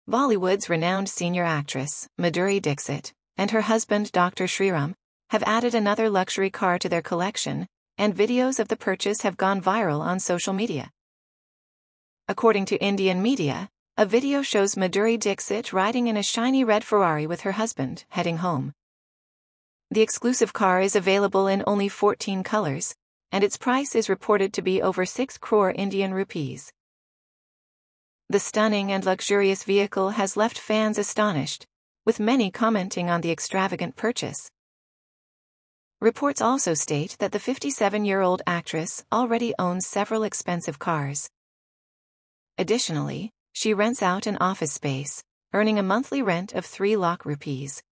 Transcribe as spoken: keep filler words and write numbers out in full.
Bollywood's renowned senior actress, Madhuri Dixit, and her husband Doctor Sriram, have added another luxury car to their collection, and videos of the purchase have gone viral on social media. According to Indian media, a video shows Madhuri Dixit riding in a shiny red Ferrari with her husband, heading home. The exclusive car is available in only fourteen colors, and its price is reported to be over six crore Indian rupees. The stunning and luxurious vehicle has left fans astonished, with many commenting on the extravagant purchase. Reports also state that the fifty-seven-year-old actress already owns several expensive cars. Additionally, she rents out an office space, earning a monthly rent of three lakh rupees.